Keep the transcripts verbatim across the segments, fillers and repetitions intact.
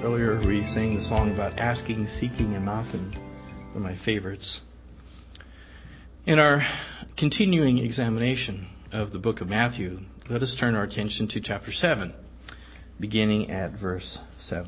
Earlier we sang the song about asking, seeking, and knocking. One of my favorites. In our continuing examination of the book of Matthew, let us turn our attention to chapter seven, beginning at verse seven.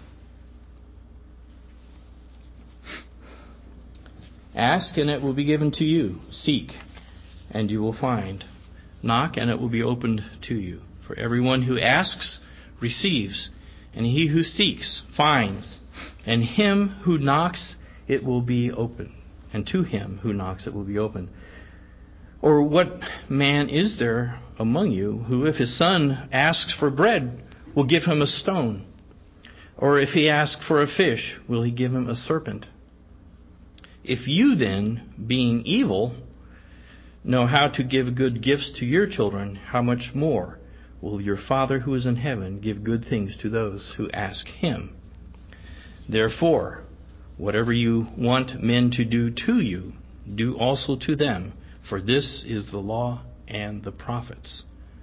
Ask, and it will be given to you. Seek, and you will find. Knock, and it will be opened to you. For everyone who asks receives, and he who seeks finds, and him who knocks it will be opened. And to him who knocks it will be opened. Or what man is there among you who, if his son asks for bread, will give him a stone? Or if he asks for a fish, will he give him a serpent? If you then, being evil, know how to give good gifts to your children, how much more will your Father who is in heaven give good things to those who ask him? Therefore, whatever you want men to do to you, do also to them, for this is the law and the prophets.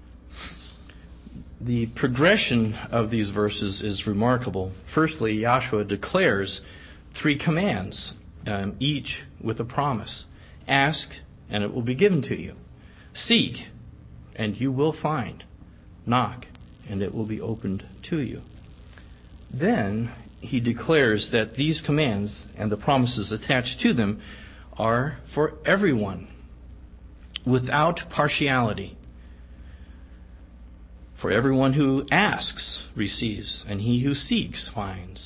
The progression of these verses is remarkable. Firstly, Yahshua declares three commands, um, each with a promise. Ask, and it will be given to you. Seek, and you will find. Knock, and it will be opened to you. Then he declares that these commands and the promises attached to them are for everyone, without partiality. For everyone who asks receives, and he who seeks finds.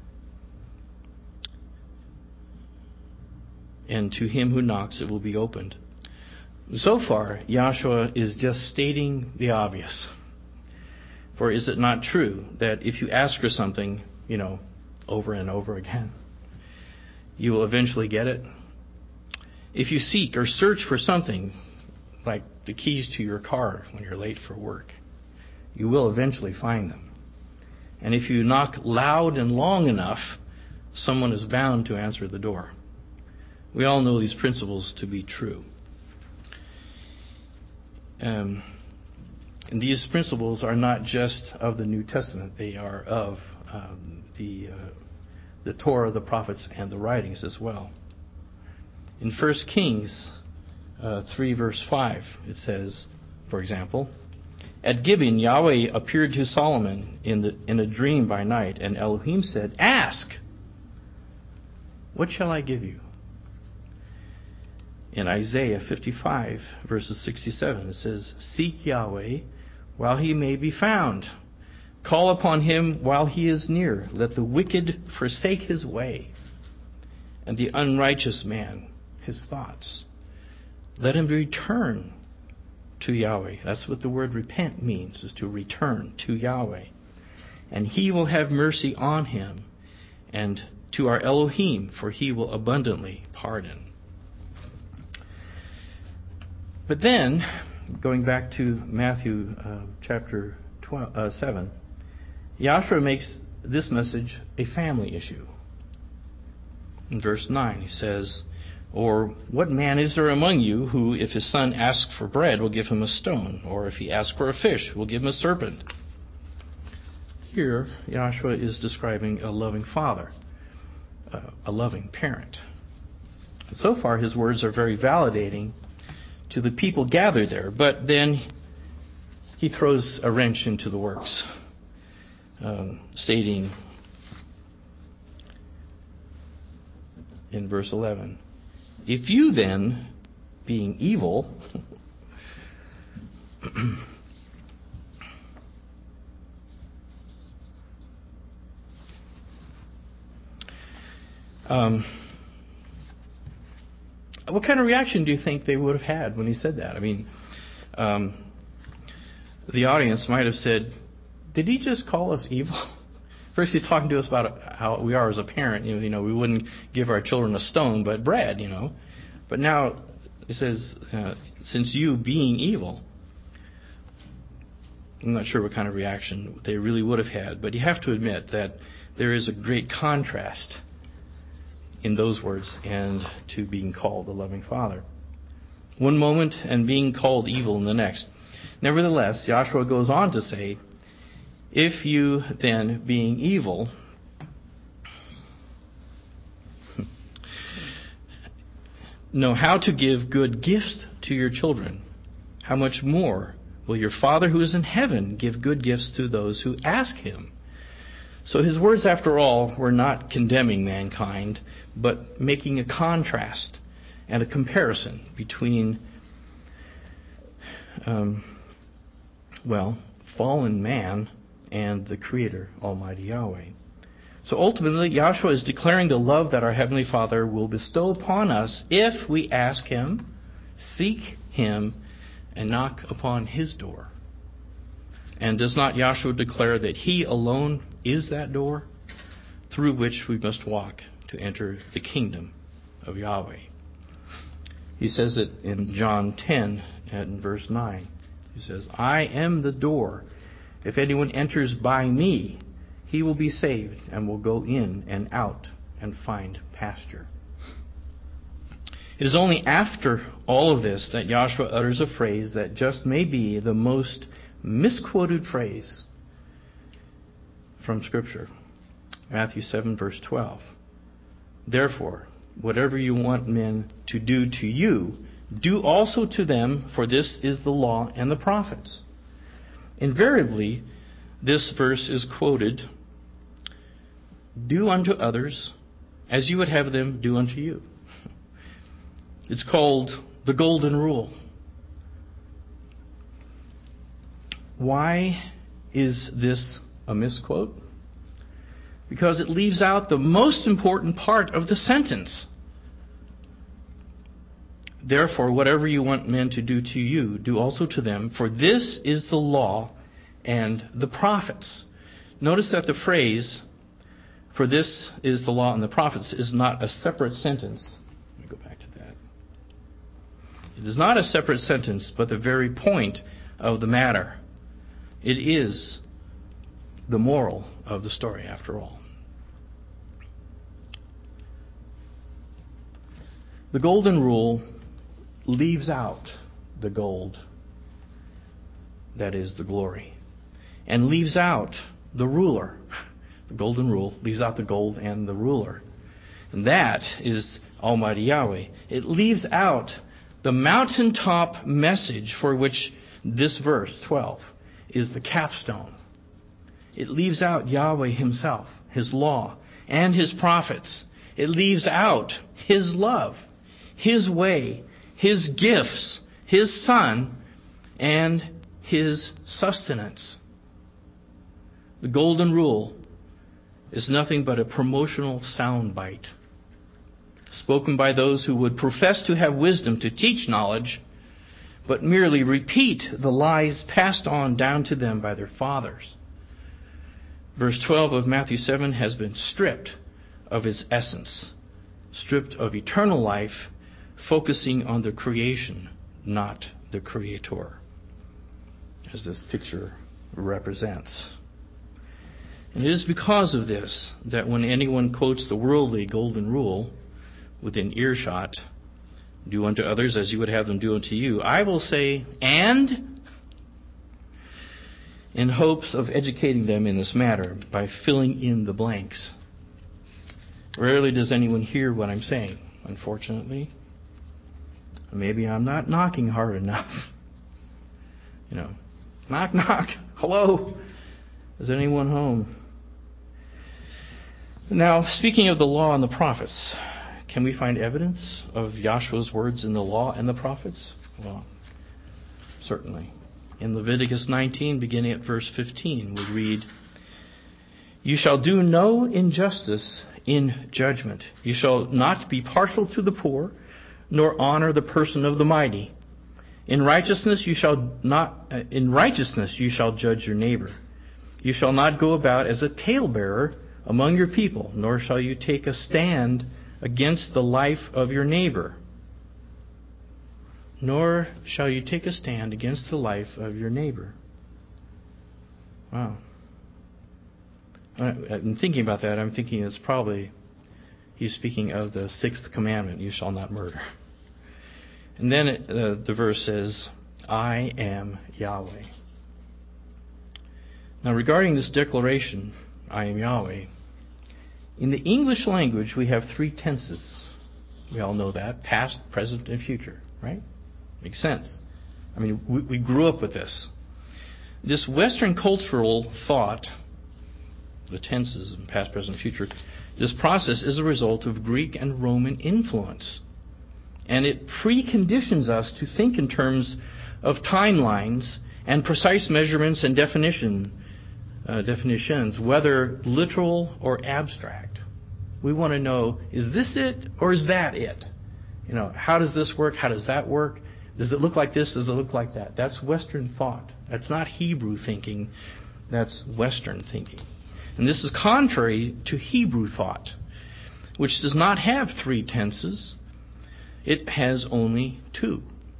And to him who knocks it will be opened. So far, Yahshua is just stating the obvious. For is it not true that if you ask for something, you know, over and over again, you will eventually get it? If you seek or search for something, like the keys to your car when you're late for work, you will eventually find them. And if you knock loud and long enough, someone is bound to answer the door. We all know these principles to be true. Um, and these principles are not just of the New Testament. They are of um, the uh, the Torah, the prophets, and the writings as well. In First Kings uh, three, verse five, it says, for example, at Gibeon, Yahweh appeared to Solomon in the in a dream by night, and Elohim said, "Ask, what shall I give you?" In Isaiah fifty-five, verses sixty-seven, it says, "Seek Yahweh while he may be found. Call upon him while he is near. Let the wicked forsake his way, and the unrighteous man his thoughts. Let him return to Yahweh." That's what the word repent means, is to return to Yahweh. "And he will have mercy on him, and to our Elohim, for he will abundantly pardon." But then, going back to Matthew uh, chapter twelve, uh, seven, Yahshua makes this message a family issue. In verse nine, he says, "Or what man is there among you who, if his son asks for bread, will give him a stone? Or if he asks for a fish, will give him a serpent?" Here, Yahshua is describing a loving father, uh, a loving parent. So far, his words are very validating to the people gathered there, but then he throws a wrench into the works, um, stating in verse eleven, "If you then, being evil," um, what kind of reaction do you think they would have had when he said that? I mean, um, the audience might have said, "Did he just call us evil?" First he's talking to us about how we are as a parent. You know, you know, we wouldn't give our children a stone, but bread, you know. But now it says, uh, since you being evil. I'm not sure what kind of reaction they really would have had, but you have to admit that there is a great contrast in those words and to being called a loving father. One moment and being called evil in the next. Nevertheless, Yahshua goes on to say, "If you then, being evil," know how to give good gifts to your children, how much more will your Father who is in heaven give good gifts to those who ask him? So his words, after all, were not condemning mankind, but making a contrast and a comparison between, um, well, fallen man and the Creator, Almighty Yahweh. So ultimately, Yahshua is declaring the love that our Heavenly Father will bestow upon us if we ask him, seek him, and knock upon his door. And does not Yahshua declare that he alone is that door through which we must walk to enter the kingdom of Yahweh? He says it in John ten and verse nine. He says, I am the door. If anyone enters by me, he will be saved and will go in and out and find pasture. It is only after all of this that Yahshua utters a phrase that just may be the most misquoted phrase from Scripture. Matthew seven, verse twelve. Therefore, whatever you want men to do to you, do also to them, for this is the law and the prophets. Invariably, this verse is quoted, do unto others as you would have them do unto you. It's called the Golden Rule. Why is this a misquote? Because it leaves out the most important part of the sentence. Therefore, whatever you want men to do to you, do also to them, for this is the law and the prophets. Notice that the phrase, for this is the law and the prophets, is not a separate sentence. Let me go back to that. It is not a separate sentence, but the very point of the matter. It is the moral of the story, after all. The Golden Rule leaves out the gold, that is the glory, and leaves out the ruler. The Golden Rule leaves out the gold and the ruler. And that is Almighty Yahweh. It leaves out the mountaintop message for which this verse, twelve, is the capstone. It leaves out Yahweh himself, his law, and his prophets. It leaves out his love, his way, his gifts, his Son, and his sustenance. The Golden Rule is nothing but a promotional soundbite spoken by those who would profess to have wisdom to teach knowledge, but merely repeat the lies passed on down to them by their fathers. Verse twelve of Matthew seven has been stripped of its essence, stripped of eternal life, focusing on the creation, not the Creator, as this picture represents. And it is because of this that when anyone quotes the worldly Golden Rule within earshot, do unto others as you would have them do unto you, I will say, and, in hopes of educating them in this matter by filling in the blanks. Rarely does anyone hear what I'm saying, unfortunately. Maybe I'm not knocking hard enough. You know, knock, knock. Hello? Is anyone home? Now, speaking of the law and the prophets, can we find evidence of Yahshua's words in the law and the prophets? Well, certainly. In Leviticus nineteen, beginning at verse fifteen, we read, You shall do no injustice in judgment. You shall not be partial to the poor, nor honor the person of the mighty. In righteousness you shall not uh, in righteousness you shall judge your neighbor. You shall not go about as a talebearer among your people, nor shall you take a stand against the life of your neighbor. Nor shall you take a stand against the life of your neighbor. Wow. I'm thinking about that. I'm thinking it's probably he's speaking of the sixth commandment, you shall not murder. And then it, uh, the verse says, I am Yahweh. Now regarding this declaration, I am Yahweh, in the English language we have three tenses. We all know that. Past, present, and future, right? Makes sense. I mean, we, we grew up with this. This Western cultural thought, the tenses, past, present, future, this process is a result of Greek and Roman influence. And it preconditions us to think in terms of timelines and precise measurements and definition, uh, definitions, whether literal or abstract. We want to know, is this it or is that it? You know, how does this work? How does that work? Does it look like this? Does it look like that? That's Western thought. That's not Hebrew thinking. That's Western thinking. And this is contrary to Hebrew thought, which does not have three tenses. It has only two.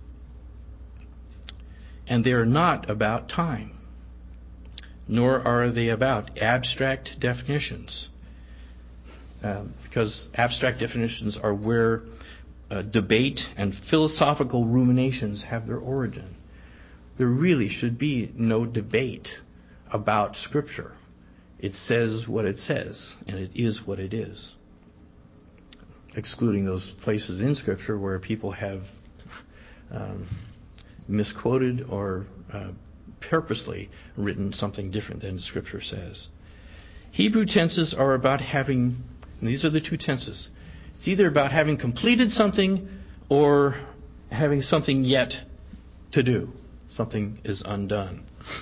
And they are not about time, nor are they about abstract definitions. Uh, because abstract definitions are where uh, debate and philosophical ruminations have their origin. There really should be no debate about Scripture. It says what it says, and it is what it is. Excluding those places in Scripture where people have um, misquoted or uh, purposely written something different than Scripture says. Hebrew tenses are about having, and these are the two tenses, it's either about having completed something or having something yet to do. Something is undone.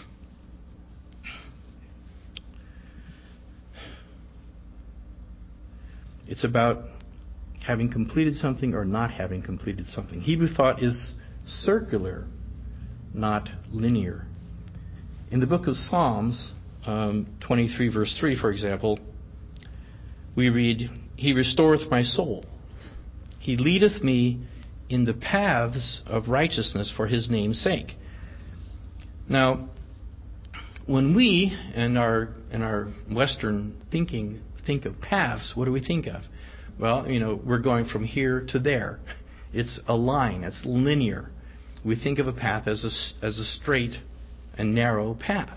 It's about having completed something or not having completed something. Hebrew thought is circular, not linear. In the book of Psalms, um, twenty-three verse three, for example, we read, He restoreth my soul. He leadeth me in the paths of righteousness for His name's sake. Now, when we, in our, in our Western thinking, think of paths, what do we think of? Well, you know, we're going from here to there. It's a line. It's linear. We think of a path as a, as a straight and narrow path.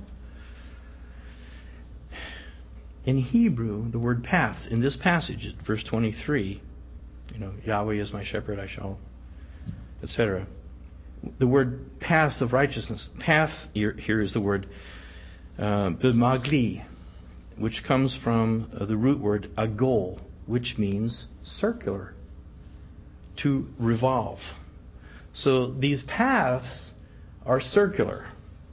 In Hebrew, the word paths, in this passage, verse twenty-three, you know, Yahweh is my shepherd, I shall, et cetera. The word paths of righteousness, path, here, here is the word uh, b'magli, which comes from uh, the root word agol, which means circular, to revolve. So these paths are circular.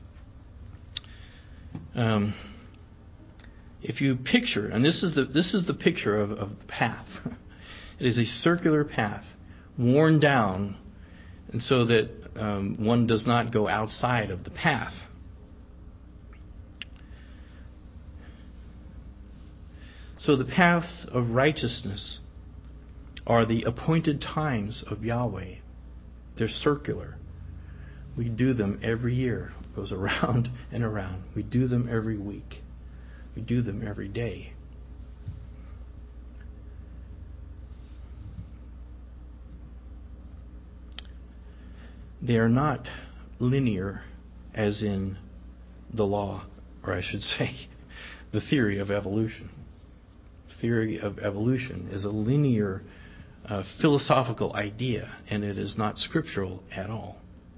Um, if you picture, and this is the this is the picture of, of the path. It is a circular path, worn down, and so that um, one does not go outside of the path. So the paths of righteousness are the appointed times of Yahweh. They're circular. We do them every year. It goes around and around. We do them every week. We do them every day. They are not linear as in the law, or I should say, the theory of evolution. Theory of evolution is a linear uh, philosophical idea, and it is not scriptural at all.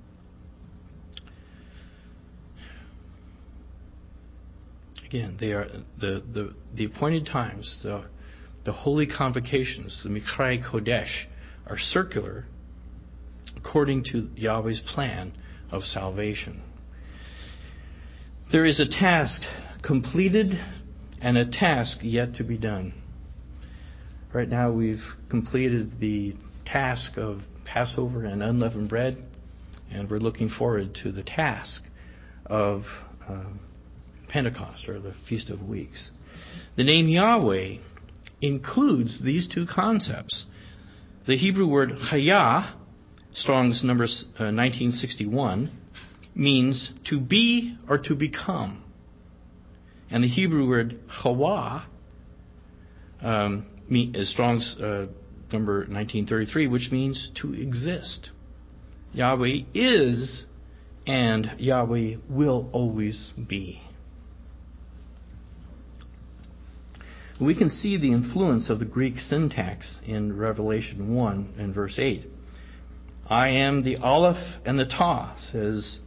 Again, they are the, the, the appointed times, the, the holy convocations, the Mikrai Kodesh, are circular according to Yahweh's plan of salvation. There is a task completed and a task yet to be done. Right now we've completed the task of Passover and unleavened bread, and we're looking forward to the task of uh, Pentecost, or the Feast of Weeks. The name Yahweh includes these two concepts. The Hebrew word Chayah, Strong's number uh, nineteen sixty-one, means to be or to become. And the Hebrew word Chawah, um, is Strong's uh, number nineteen thirty-three, which means to exist. Yahweh is and Yahweh will always be. We can see the influence of the Greek syntax in Revelation one and verse eight. I am the Aleph and the Tau, says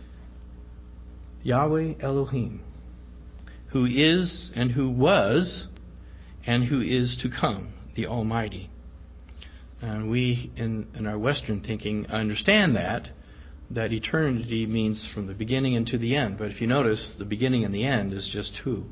Yahweh Elohim, who is and who was and who is to come, the Almighty. And we, in, in our Western thinking, understand that, that eternity means from the beginning and to the end. But if you notice, the beginning and the end is just who.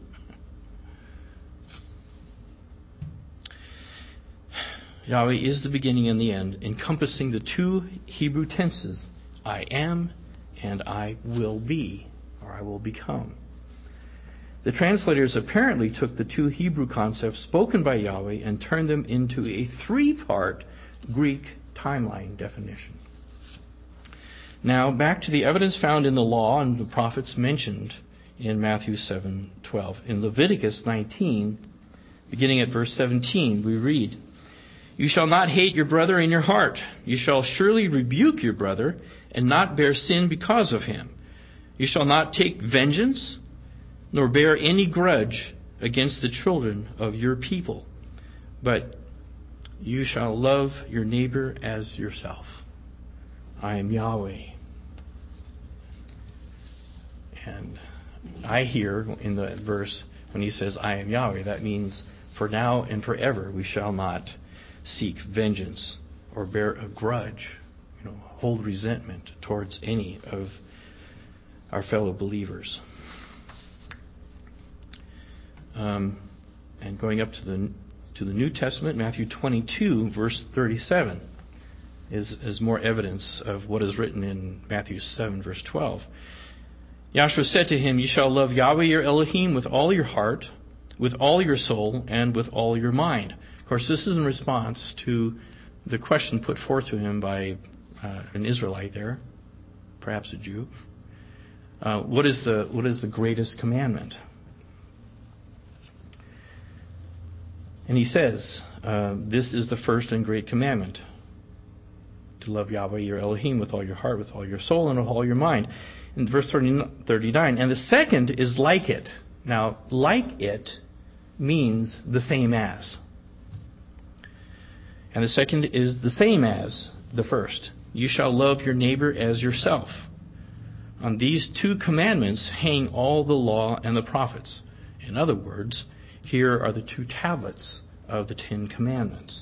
Yahweh is the beginning and the end, encompassing the two Hebrew tenses, I am and I will be, or I will become. The translators apparently took the two Hebrew concepts spoken by Yahweh and turned them into a three-part Greek timeline definition. Now, back to the evidence found in the law and the prophets mentioned in Matthew seven twelve. In Leviticus nineteen, beginning at verse seventeen, we read, You shall not hate your brother in your heart. You shall surely rebuke your brother and not bear sin because of him. You shall not take vengeance, nor bear any grudge against the children of your people, but you shall love your neighbor as yourself. I am Yahweh. And I hear in the verse when he says, I am Yahweh, that means for now and forever we shall not seek vengeance or bear a grudge, you know, hold resentment towards any of our fellow believers. Um, and going up to the to the New Testament, Matthew twenty-two, verse thirty-seven, is, is more evidence of what is written in Matthew seven, verse twelve. Yahshua said to him, You shall love Yahweh your Elohim with all your heart, with all your soul, and with all your mind. Of course, this is in response to the question put forth to him by uh, an Israelite there, perhaps a Jew. Uh, what is the what is the greatest commandment? And he says, uh, this is the first and great commandment, to love Yahweh your Elohim with all your heart, with all your soul, and with all your mind. In verse thirty-nine, and the second is like it. Now, like it means the same as. And the second is the same as the first. You shall love your neighbor as yourself. On these two commandments hang all the law and the prophets. In other words, here are the two tablets of the Ten Commandments.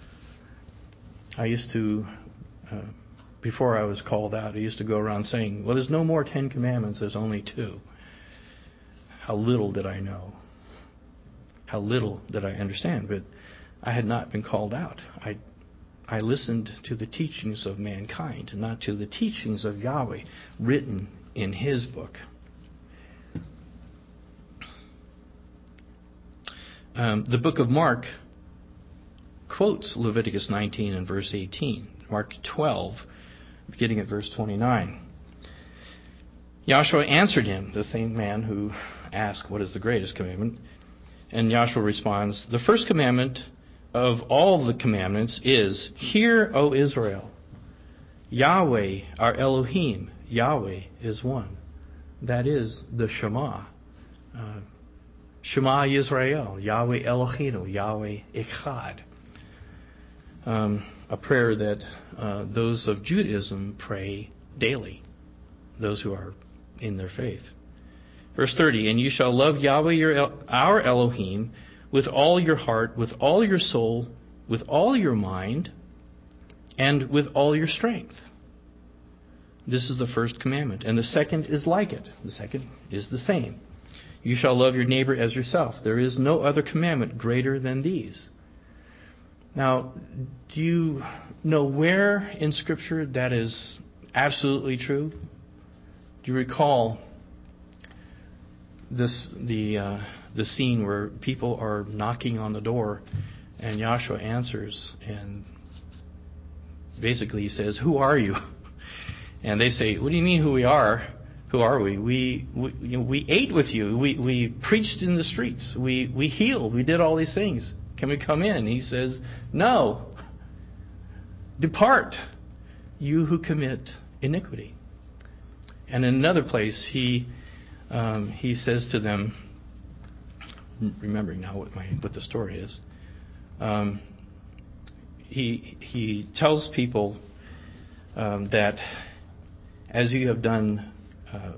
I used to, uh, before I was called out, I used to go around saying, well, there's no more Ten Commandments, there's only two. How little did I know? How little did I understand? But I had not been called out. I I listened to the teachings of mankind, not to the teachings of Yahweh written in His book. Um, the book of Mark quotes Leviticus nineteen and verse eighteen. Mark twelve, beginning at verse twenty-nine. Yahshua answered him, the same man who asked, what is the greatest commandment? And Yahshua responds, the first commandment of all the commandments is, Hear, O Israel, Yahweh, our Elohim, Yahweh is one. That is the Shema. Uh, Shema Yisrael, Yahweh Eloheinu, Yahweh Echad. Um, a prayer that uh, those of Judaism pray daily, those who are in their faith. Verse thirty, and you shall love Yahweh your El- our Elohim with all your heart, with all your soul, with all your mind, and with all your strength. This is the first commandment. And the second is like it. The second is the same. You shall love your neighbor as yourself. There is no other commandment greater than these. Now, do you know where in Scripture that is absolutely true? Do you recall this the uh, the scene where people are knocking on the door and Yahshua answers and basically he says, who are you? And they say, what do you mean who we are? Who are we? We we, you know, we ate with you. We we preached in the streets. We we healed. We did all these things. Can we come in? He says, no. Depart, you who commit iniquity. And in another place, he um, he says to them, remembering now what my what the story is. Um, he he tells people um, that as you have done uh,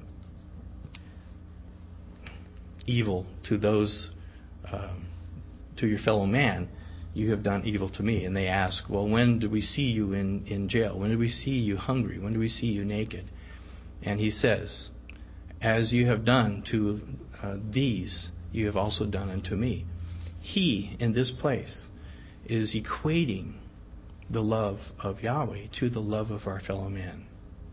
evil to those um, to your fellow man, you have done evil to me. And they ask, well, when did we see you in, in jail? When did we see you hungry? When did we see you naked? And he says, as you have done to uh, these, you have also done unto me. He, in this place, is equating the love of Yahweh to the love of our fellow man.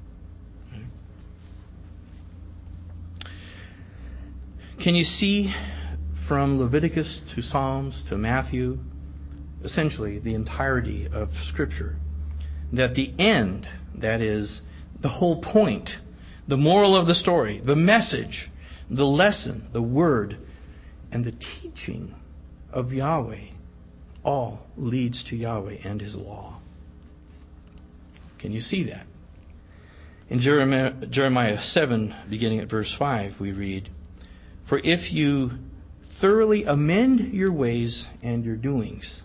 Can you see from Leviticus to Psalms to Matthew, essentially the entirety of Scripture, that the end, that is, the whole point, the moral of the story, the message, the lesson, the word, and the teaching of Yahweh all leads to Yahweh and His law? Can you see that? In Jeremiah, Jeremiah seven, beginning at verse five, we read, "For if you thoroughly amend your ways and your doings,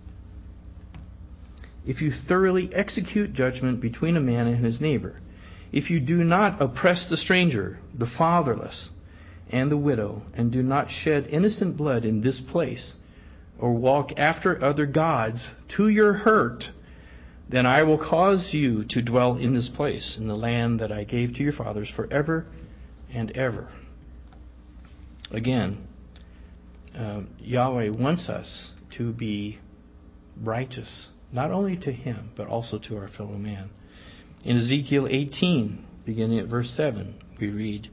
if you thoroughly execute judgment between a man and his neighbor, if you do not oppress the stranger, the fatherless, and the widow, and do not shed innocent blood in this place, or walk after other gods to your hurt, then I will cause you to dwell in this place, in the land that I gave to your fathers forever and ever." Again, uh, Yahweh wants us to be righteous, not only to Him, but also to our fellow man. In Ezekiel eighteen, beginning at verse seven, we read,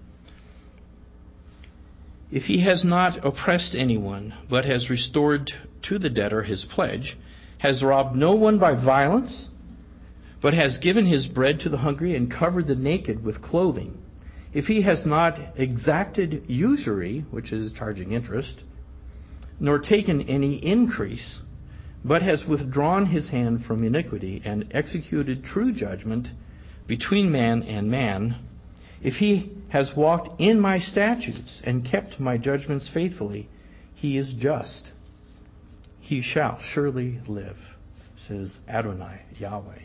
"If he has not oppressed anyone, but has restored to the debtor his pledge, has robbed no one by violence, but has given his bread to the hungry and covered the naked with clothing, if he has not exacted usury," which is charging interest, "nor taken any increase, but has withdrawn his hand from iniquity and executed true judgment between man and man, if he has walked in my statutes and kept my judgments faithfully, he is just. He shall surely live," says Adonai, Yahweh.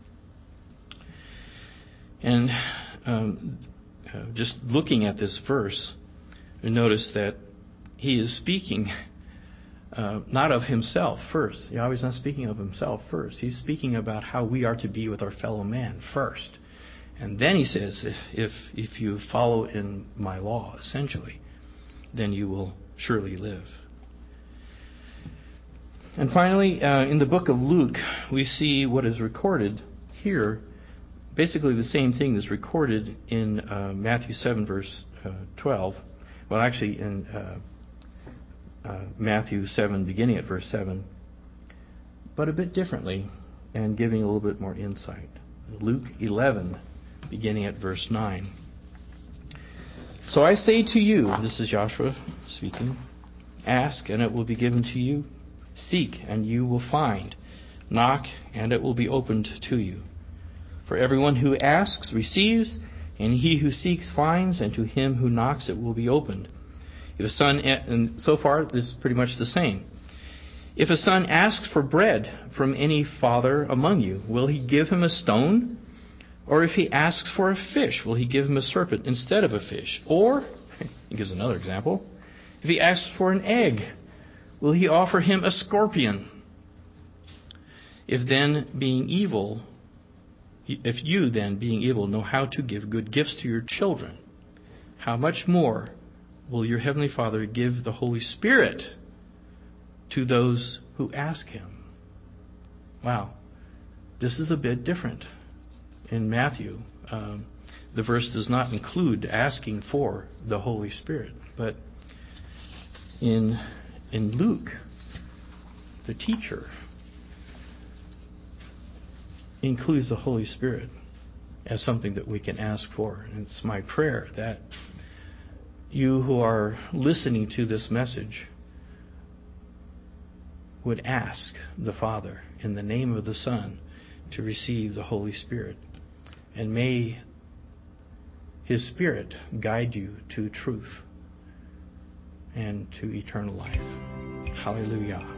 And um, uh, just looking at this verse, you notice that he is speaking uh, not of himself first. Yahweh's not speaking of himself first. He's speaking about how we are to be with our fellow man first. And then he says, if, if, if you follow in my law, essentially, then you will surely live. And finally, uh, in the book of Luke, we see what is recorded here, basically the same thing that's recorded in uh, Matthew seven, verse uh, twelve. Well, actually, in uh, uh, Matthew seven, beginning at verse seven, but a bit differently and giving a little bit more insight. Luke eleven, beginning at verse nine. "So I say to you," this is Joshua speaking, "ask, and it will be given to you. Seek, and you will find. Knock, and it will be opened to you. For everyone who asks receives, and he who seeks finds, and to him who knocks it will be opened. If a son," and so far this is pretty much the same. "If a son asks for bread from any father among you, will he give him a stone? Or if he asks for a fish, will he give him a serpent instead of a fish? Or," he gives another example, "if he asks for an egg, will he offer him a scorpion? If then, being evil, if you then, being evil, know how to give good gifts to your children, how much more will your heavenly Father give the Holy Spirit to those who ask Him?" Wow, this is a bit different. In Matthew, um, the verse does not include asking for the Holy Spirit, but in in Luke, the teacher includes the Holy Spirit as something that we can ask for. And it's my prayer that you who are listening to this message would ask the Father in the name of the Son to receive the Holy Spirit. And may His Spirit guide you to truth. and to eternal life. Hallelujah.